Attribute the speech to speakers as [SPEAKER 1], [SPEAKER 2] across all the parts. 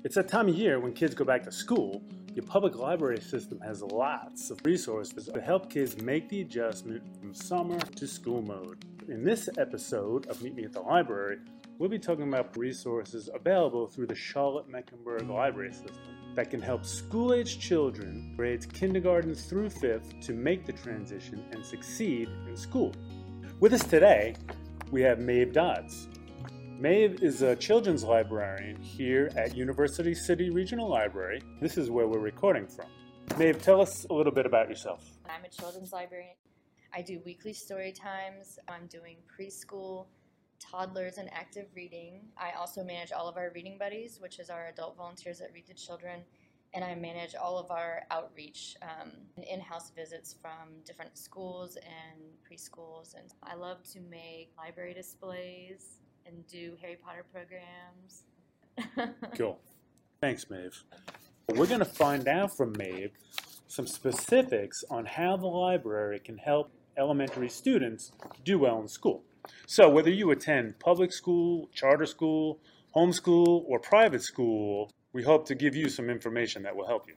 [SPEAKER 1] It's that time of year when kids go back to school. Your public library system has lots of resources to help kids make the adjustment from summer to school mode. In this episode of Meet Me at the Library, we'll be talking about resources available through the Charlotte-Mecklenburg Library System that can help school-aged children, grades kindergarten through 5th, to make the transition and succeed in school. With us today, we have Maeve Dodds. Maeve is a children's librarian here at University City Regional Library. This is where we're recording from. Maeve, tell us a little bit about yourself.
[SPEAKER 2] I'm a children's librarian. I do weekly story times. I'm doing preschool, toddlers, and active reading. I also manage all of our reading buddies, which is our adult volunteers that read to children. And I manage all of our outreach and in-house visits from different schools and preschools. And I love to make library displays and do Harry Potter programs.
[SPEAKER 1] Cool. Thanks, Maeve. We're going to find out from Maeve some specifics on how the library can help elementary students do well in school. So whether you attend public school, charter school, homeschool, or private school, we hope to give you some information that will help you.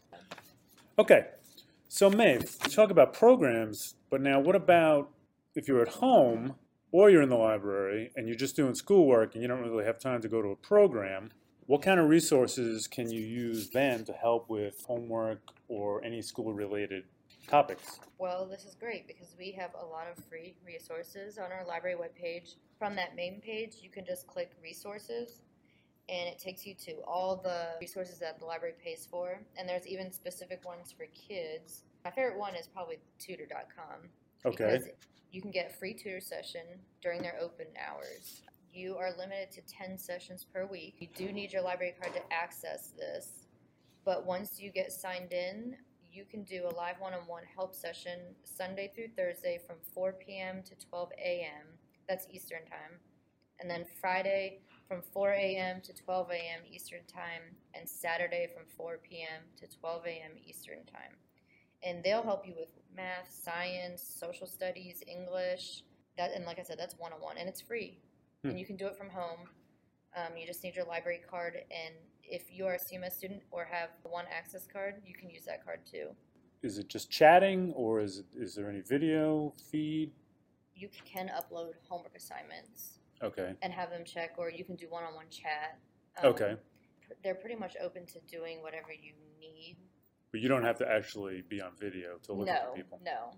[SPEAKER 1] Okay, so Maeve, you talk about programs, but now what about if you're at home or you're in the library and you're just doing schoolwork and you don't really have time to go to a program? What kind of resources can you use then to help with homework or any school-related topics?
[SPEAKER 2] Well, this is great because we have a lot of free resources on our library webpage. From that main page, you can just click resources and it takes you to all the resources that the library pays for. And there's even specific ones for kids. My favorite one is probably tutor.com.
[SPEAKER 1] Okay.
[SPEAKER 2] Because you can get a free tutor session during their open hours. You are limited to 10 sessions per week. You do need your library card to access this. But once you get signed in, you can do a live one-on-one help session Sunday through Thursday from 4 p.m. to 12 a.m. That's Eastern time. And then Friday from 4 a.m. to 12 a.m. Eastern time, and Saturday from 4 p.m. to 12 a.m. Eastern time. And they'll help you with math, science, social studies, English. And like I said, that's one-on-one, and it's free. And you can do it from home. You just need your library card, and if you're a CMS student or have one access card, you can use that card too.
[SPEAKER 1] Is it just chatting, or is there any video feed?
[SPEAKER 2] You can upload homework assignments.
[SPEAKER 1] Okay.
[SPEAKER 2] And have them check, or you can do one-on-one chat.
[SPEAKER 1] Okay.
[SPEAKER 2] They're pretty much open to doing whatever you need.
[SPEAKER 1] But you don't have to actually be on video to look at the people.
[SPEAKER 2] No.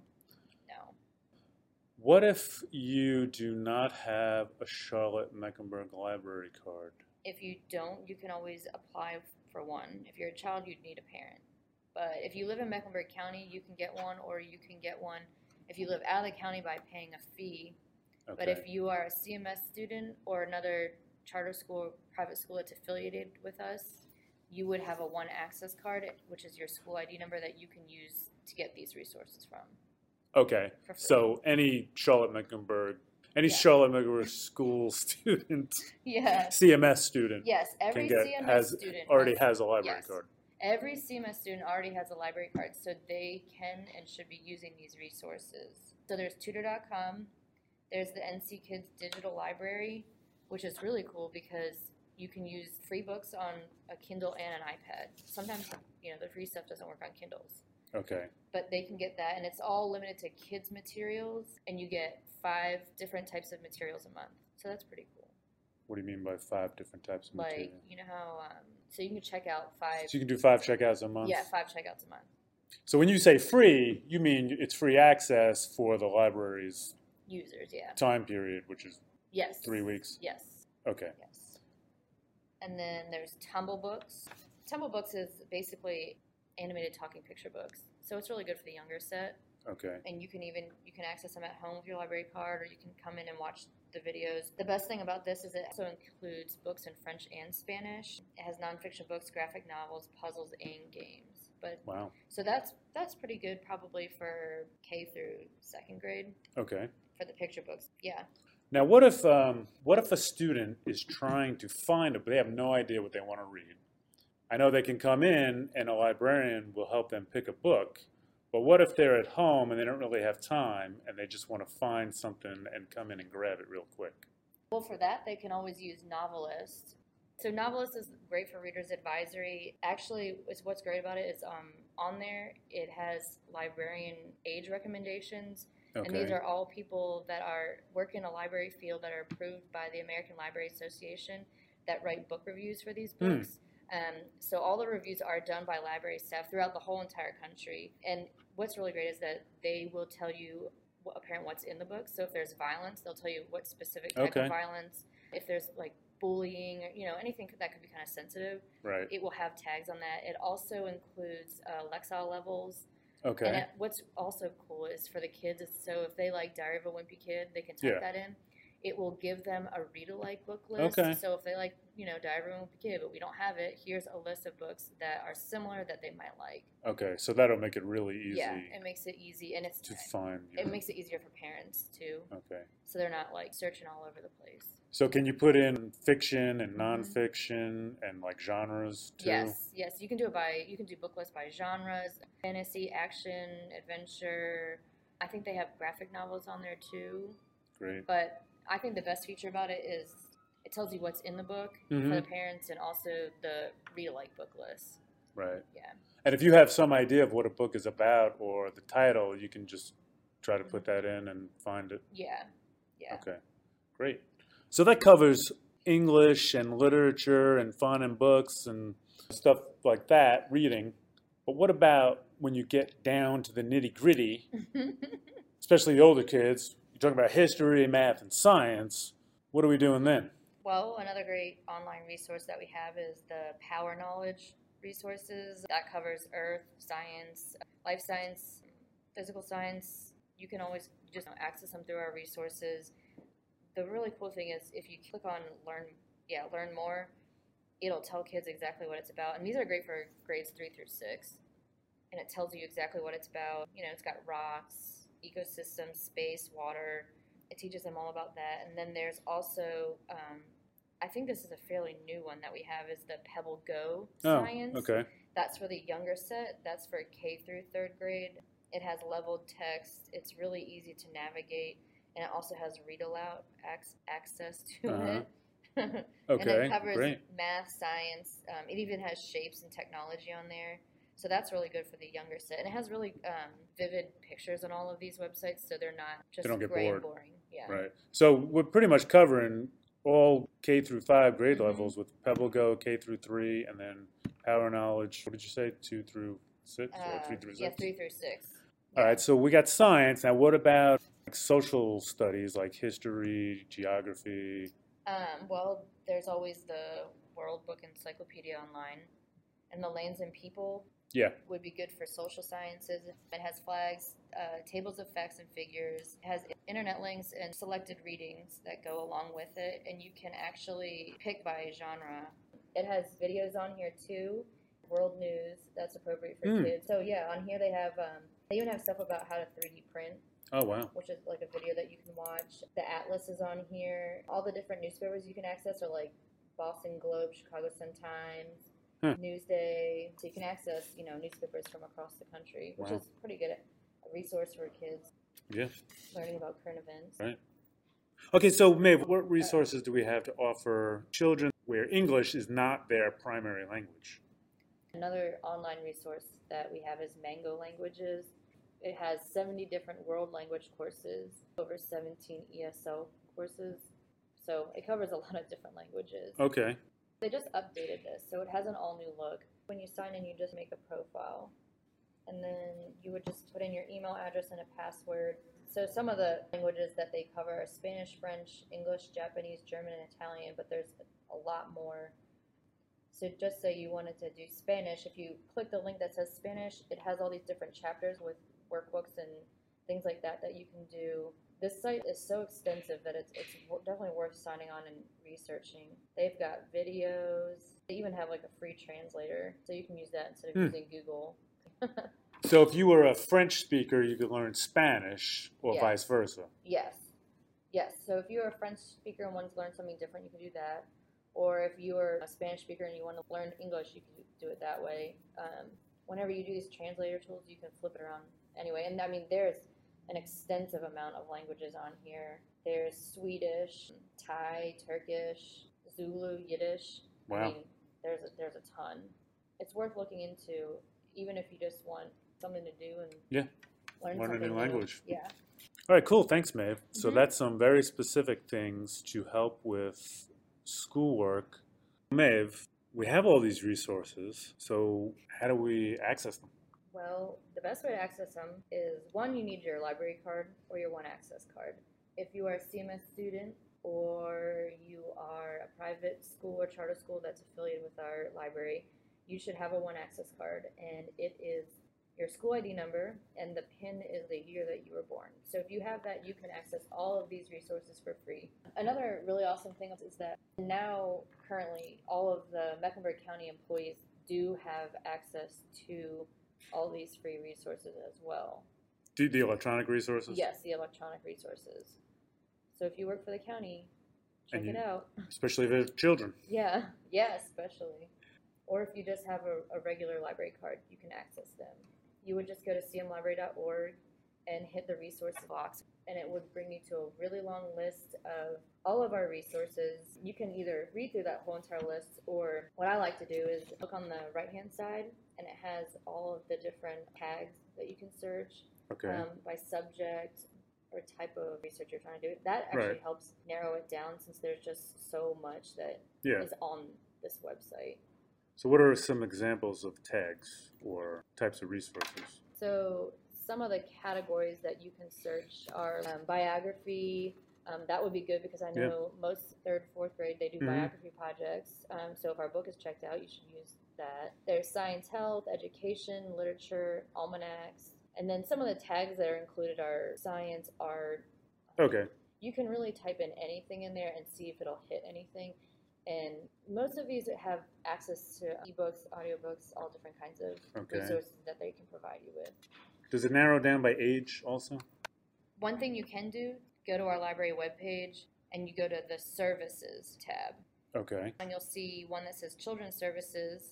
[SPEAKER 1] What if you do not have a Charlotte-Mecklenburg library card?
[SPEAKER 2] If you don't, you can always apply for one. If you're a child, you'd need a parent. But if you live in Mecklenburg County, you can get one, or you can get one if you live out of the county by paying a fee.
[SPEAKER 1] Okay.
[SPEAKER 2] But if you are a CMS student or another charter school or private school that's affiliated with us, you would have a one access card, which is your school ID number that you can use to get these resources from.
[SPEAKER 1] Okay, so any Charlotte-Mecklenburg school student, CMS student,
[SPEAKER 2] yes, every CMS student
[SPEAKER 1] already has a library card.
[SPEAKER 2] Every CMS student already has a library card, so they can and should be using these resources. So there's tutor.com, there's the NC Kids Digital Library, which is really cool because you can use free books on a Kindle and an iPad. Sometimes, the free stuff doesn't work on Kindles.
[SPEAKER 1] Okay.
[SPEAKER 2] But they can get that, and it's all limited to kids' materials, and you get 5 different types of materials a month. So that's pretty cool.
[SPEAKER 1] What do you mean by 5 different types of material?
[SPEAKER 2] Like, you know how, so you can check out 5.
[SPEAKER 1] So you can do 5 checkouts a month?
[SPEAKER 2] Yeah, 5 checkouts a month.
[SPEAKER 1] So when you say free, you mean it's free access for the library's
[SPEAKER 2] users, yeah.
[SPEAKER 1] time period, which is 3 weeks?
[SPEAKER 2] Yes.
[SPEAKER 1] Okay.
[SPEAKER 2] Yes. And then there's Tumble Books. Tumble Books is basically animated talking picture books. So it's really good for the younger set.
[SPEAKER 1] Okay.
[SPEAKER 2] And you can access them at home with your library card, or you can come in and watch the videos. The best thing about this is it also includes books in French and Spanish. It has nonfiction books, graphic novels, puzzles, and games. But wow. So that's pretty good probably for K through 2nd grade.
[SPEAKER 1] Okay.
[SPEAKER 2] For the picture books. Yeah.
[SPEAKER 1] Now what if a student is trying to find but they have no idea what they want to read? I know they can come in and a librarian will help them pick a book, but what if they're at home and they don't really have time and they just want to find something and come in and grab it real quick?
[SPEAKER 2] Well, for that, they can always use Novelist, So Novelist is great for Reader's Advisory. Actually, what's great about it is on there it has librarian age recommendations. And these
[SPEAKER 1] Okay.
[SPEAKER 2] are all people that work in a library field that are approved by the American Library Association that write book reviews for these books. So all the reviews are done by library staff throughout the whole entire country. And what's really great is that they will tell you what's in the book. So if there's violence, they'll tell you what specific type
[SPEAKER 1] Okay.
[SPEAKER 2] of violence. If there's like bullying, or, anything that could be kind of sensitive,
[SPEAKER 1] Right.
[SPEAKER 2] it will have tags on that. It also includes Lexile levels.
[SPEAKER 1] Okay.
[SPEAKER 2] And what's also cool is for the kids, so if they like Diary of a Wimpy Kid, they can type that in. It will give them a read-alike book list.
[SPEAKER 1] Okay.
[SPEAKER 2] So if they like, Diary of a Wimpy Kid, but we don't have it, here's a list of books that are similar that they might like.
[SPEAKER 1] Okay, so that'll make it really easy.
[SPEAKER 2] Yeah, it makes it easy, and
[SPEAKER 1] to find.
[SPEAKER 2] It makes it easier for parents too.
[SPEAKER 1] Okay.
[SPEAKER 2] So they're not like searching all over the place.
[SPEAKER 1] So can you put in fiction and nonfiction and like genres too?
[SPEAKER 2] Yes. You can do book lists by genres: fantasy, action, adventure. I think they have graphic novels on there too.
[SPEAKER 1] Great.
[SPEAKER 2] But I think the best feature about it is it tells you what's in the book for the parents, and also the read-alike book list.
[SPEAKER 1] Right.
[SPEAKER 2] Yeah.
[SPEAKER 1] And if you have some idea of what a book is about or the title, you can just try to put that in and find it.
[SPEAKER 2] Yeah.
[SPEAKER 1] Okay, great. So that covers English and literature and fun and books and stuff like that, reading. But what about when you get down to the nitty-gritty, especially the older kids? You're talking about history, math, and science. What are we doing then?
[SPEAKER 2] Well, another great online resource that we have is the Power Knowledge resources. That covers earth, science, life science, physical science. You can always just access them through our resources. The really cool thing is if you click on learn more, it'll tell kids exactly what it's about. And these are great for grades 3 through 6. And it tells you exactly what it's about. It's got rocks, ecosystems, space, water. It teaches them all about that. And then there's also, I think this is a fairly new one that we have, is the Pebble Go science.
[SPEAKER 1] Okay.
[SPEAKER 2] That's for the younger set. That's for K through 3rd grade. It has leveled text. It's really easy to navigate. And it also has read-aloud access to it.
[SPEAKER 1] Okay,
[SPEAKER 2] and it covers
[SPEAKER 1] great.
[SPEAKER 2] math, science. It even has shapes and technology on there. So that's really good for the younger set. And it has really vivid pictures on all of these websites, so they're not just
[SPEAKER 1] They don't get
[SPEAKER 2] gray
[SPEAKER 1] bored.
[SPEAKER 2] and boring. Yeah.
[SPEAKER 1] Right. So we're pretty much covering all K through 5 grade levels with Pebble Go, K through 3, and then Power Knowledge. What did you say? 2 through 6 or 3 through 6?
[SPEAKER 2] Yeah, 3 through 6.
[SPEAKER 1] All right. So we got science. Now, what about social studies like history, geography?
[SPEAKER 2] Well, there's always the World Book Encyclopedia online, and the Lands and People would be good for social sciences. It has flags, tables of facts and figures. It has internet links and selected readings that go along with it, and you can actually pick by genre. It has videos on here too, world news that's appropriate for kids. So yeah, on here they have, they even have stuff about how to 3D print.
[SPEAKER 1] Oh, wow.
[SPEAKER 2] Which is like a video that you can watch. The Atlas is on here. All the different newspapers you can access are like Boston Globe, Chicago Sun-Times, Newsday. So you can access, newspapers from across the country, which is pretty good a resource for kids.
[SPEAKER 1] Yeah.
[SPEAKER 2] Learning about current events.
[SPEAKER 1] Right. Okay, so Maeve, what resources do we have to offer children where English is not their primary language?
[SPEAKER 2] Another online resource that we have is Mango Languages. It has 70 different world language courses, over 17 ESL courses. So it covers a lot of different languages.
[SPEAKER 1] Okay.
[SPEAKER 2] They just updated this, so it has an all-new look. When you sign in, you just make a profile. And then you would just put in your email address and a password. So some of the languages that they cover are Spanish, French, English, Japanese, German, and Italian, but there's a lot more. So just say you wanted to do Spanish, if you click the link that says Spanish, it has all these different chapters with workbooks and things like that you can do. This site is so extensive that it's definitely worth signing on and researching. They've got videos. They even have like a free translator, so you can use that instead of using Google.
[SPEAKER 1] So if you were a French speaker, you could learn Spanish or vice versa.
[SPEAKER 2] Yes. So if you're a French speaker and want to learn something different, you can do that. Or if you are a Spanish speaker and you want to learn English, you can do it that way. Whenever you do these translator tools, you can flip it around anyway. And I mean, there's an extensive amount of languages on here. There's Swedish, Thai, Turkish, Zulu, Yiddish.
[SPEAKER 1] Wow.
[SPEAKER 2] I mean, there's a ton. It's worth looking into, even if you just want something to do and
[SPEAKER 1] Yeah.
[SPEAKER 2] learn
[SPEAKER 1] Learn a
[SPEAKER 2] something
[SPEAKER 1] new
[SPEAKER 2] new.
[SPEAKER 1] language.
[SPEAKER 2] Yeah.
[SPEAKER 1] All right, cool. Thanks, Maeve. So
[SPEAKER 2] Mhm.
[SPEAKER 1] that's some very specific things to help with schoolwork. Maeve, we have all these resources, so how do we access them?
[SPEAKER 2] Well, the best way to access them is one, you need your library card or your One Access card. If you are a CMS student or you are a private school or charter school that's affiliated with our library, you should have a One Access card, and it is your school ID number, and the PIN is the year that you were born. So if you have that, you can access all of these resources for free. Another really awesome thing is that now, currently, all of the Mecklenburg County employees do have access to all these free resources as well.
[SPEAKER 1] The electronic resources?
[SPEAKER 2] Yes, the electronic resources. So if you work for the county, check
[SPEAKER 1] And
[SPEAKER 2] it out.
[SPEAKER 1] Especially if it's children.
[SPEAKER 2] Yeah, especially. Or if you just have a regular library card, you can access them. You would just go to cmlibrary.org and hit the resources box, and it would bring you to a really long list of all of our resources. You can either read through that whole entire list, or what I like to do is look on the right-hand side, and it has all of the different tags that you can search
[SPEAKER 1] Okay.
[SPEAKER 2] by subject or type of research you're trying to do. That actually
[SPEAKER 1] Right.
[SPEAKER 2] helps narrow it down, since there's just so much that
[SPEAKER 1] Yeah.
[SPEAKER 2] is on this website.
[SPEAKER 1] So what are some examples of tags or types of resources?
[SPEAKER 2] So some of the categories that you can search are biography. That would be good because I know most third, fourth grade, they do
[SPEAKER 1] Mhm.
[SPEAKER 2] biography projects. So if our book is checked out, you should use that. There's science, health, education, literature, almanacs. And then some of the tags that are included are science, art.
[SPEAKER 1] Okay.
[SPEAKER 2] You can really type in anything in there and see if it'll hit anything. And most of these have access to ebooks, audiobooks, all different kinds of
[SPEAKER 1] Okay.
[SPEAKER 2] resources that they can provide you with.
[SPEAKER 1] Does it narrow down by age also?
[SPEAKER 2] One thing you can do, go to our library webpage and you go to the services tab.
[SPEAKER 1] Okay.
[SPEAKER 2] And you'll see one that says children's services,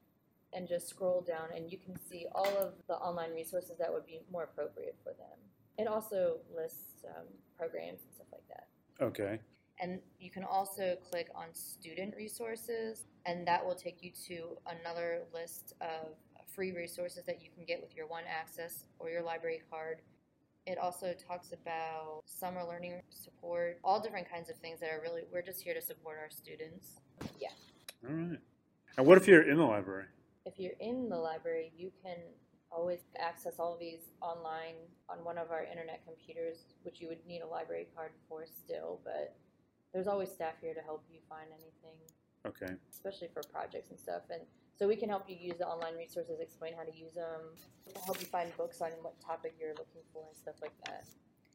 [SPEAKER 2] and just scroll down and you can see all of the online resources that would be more appropriate for them. It also lists programs and stuff like that.
[SPEAKER 1] Okay.
[SPEAKER 2] And you can also click on student resources, and that will take you to another list of free resources that you can get with your One Access or your library card. It also talks about summer learning support, all different kinds of things that are really, we're just here to support our students. Yeah.
[SPEAKER 1] All right. And what if you're in the library?
[SPEAKER 2] If you're in the library, you can always access all of these online on one of our internet computers, which you would need a library card for still, but there's always staff here to help you find anything,
[SPEAKER 1] Okay.
[SPEAKER 2] especially for projects and stuff. And so we can help you use the online resources, explain how to use them, help you find books on what topic you're looking for and stuff like that.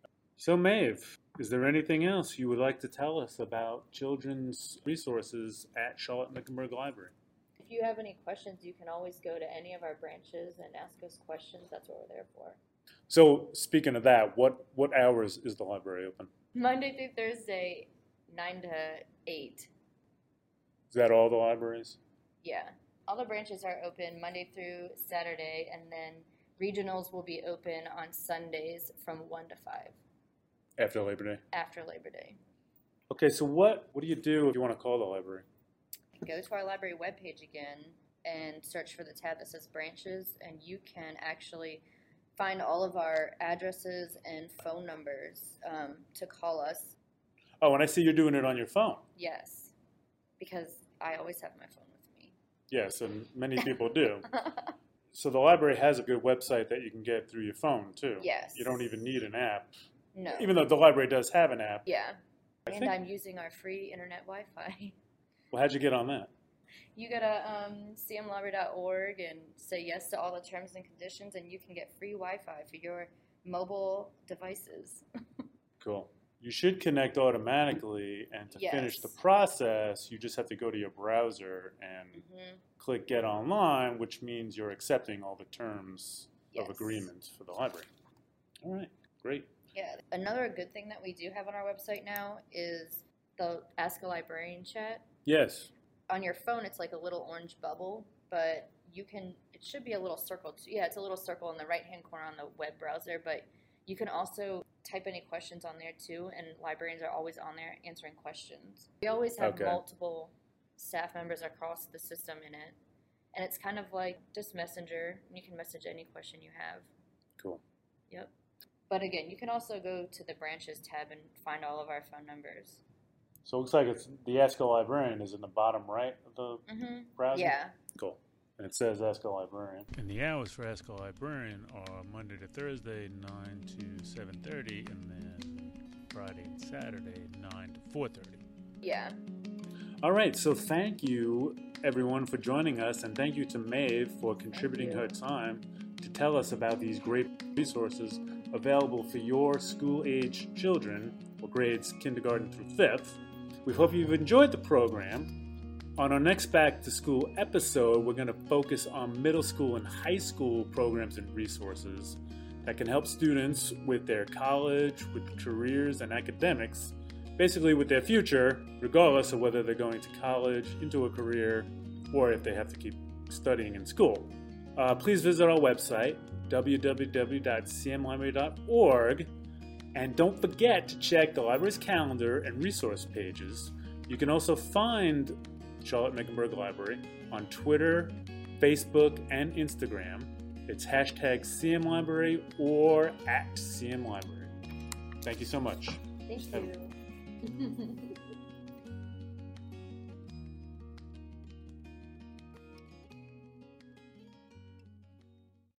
[SPEAKER 1] So Maeve, is there anything else you would like to tell us about children's resources at Charlotte-Mecklenburg Library?
[SPEAKER 2] If you have any questions, you can always go to any of our branches and ask us questions. That's what we're there for.
[SPEAKER 1] So speaking of that, what hours is the library open?
[SPEAKER 2] Monday through Thursday, 9 to 8.
[SPEAKER 1] Is that all the libraries?
[SPEAKER 2] Yeah. All the branches are open Monday through Saturday, and then regionals will be open on Sundays from 1 to 5
[SPEAKER 1] After Labor Day?
[SPEAKER 2] after Labor Day.
[SPEAKER 1] Okay, so what do you do if you want to call the library?
[SPEAKER 2] Go to our library webpage again and search for the tab that says branches, and you can actually find all of our addresses and phone numbers to call us.
[SPEAKER 1] Oh, and I see you're doing it on your phone.
[SPEAKER 2] Yes, because I always have my phone with me.
[SPEAKER 1] Yes, and many people do. So the library has a good website that you can get through your phone, too.
[SPEAKER 2] Yes.
[SPEAKER 1] You don't even need an app,
[SPEAKER 2] No.
[SPEAKER 1] even though the library does have an app.
[SPEAKER 2] Yeah.
[SPEAKER 1] I
[SPEAKER 2] And
[SPEAKER 1] think-
[SPEAKER 2] I'm using our free internet Wi-Fi.
[SPEAKER 1] Well, how'd you get on that?
[SPEAKER 2] You go to cmlibrary.org and say yes to all the terms and conditions, and you can get free Wi-Fi for your mobile devices.
[SPEAKER 1] Cool. You should connect automatically, and to finish the
[SPEAKER 2] Yes.
[SPEAKER 1] process, you just have to go to your browser and
[SPEAKER 2] Mhm.
[SPEAKER 1] click Get Online, which means you're accepting all the terms
[SPEAKER 2] Yes.
[SPEAKER 1] of agreements for the library. All right, great.
[SPEAKER 2] Yeah. Another good thing that we do have on our website now is the Ask a Librarian chat.
[SPEAKER 1] Yes.
[SPEAKER 2] On your phone, it's like a little orange bubble, but it should be a little circle too. Yeah, it's a little circle in the right-hand corner on the web browser, but you can also type any questions on there too, and librarians are always on there answering questions. We always have
[SPEAKER 1] Okay.
[SPEAKER 2] multiple staff members across the system in it. And it's kind of like just Messenger. You can message any question you have.
[SPEAKER 1] Cool.
[SPEAKER 2] Yep. But again, you can also go to the branches tab and find all of our phone numbers.
[SPEAKER 1] So it looks like it's the Ask a Librarian is in the bottom right of the browser?
[SPEAKER 2] Yeah.
[SPEAKER 1] Cool. And it says Ask a Librarian. And the hours for Ask a Librarian are Monday to Thursday, 9 to 7:30, and then Friday and Saturday, 9 to 4:30.
[SPEAKER 2] Yeah.
[SPEAKER 1] All right, so thank you, everyone, for joining us, and thank you to Maeve for contributing her time to tell us about these great resources available for your school-age children, or grades kindergarten through 5th. We hope you've enjoyed the program. On our next Back to School episode, we're going to focus on middle school and high school programs and resources that can help students with their college, with careers and academics, basically with their future, regardless of whether they're going to college, into a career, or if they have to keep studying in school. Please visit our website, www.cmlibrary.org, and don't forget to check the library's calendar and resource pages. You can also find Charlotte-Mecklenburg Library on Twitter, Facebook, and Instagram. It's hashtag CMLibrary or @CMLibrary. Thank you so much.
[SPEAKER 2] Thank you.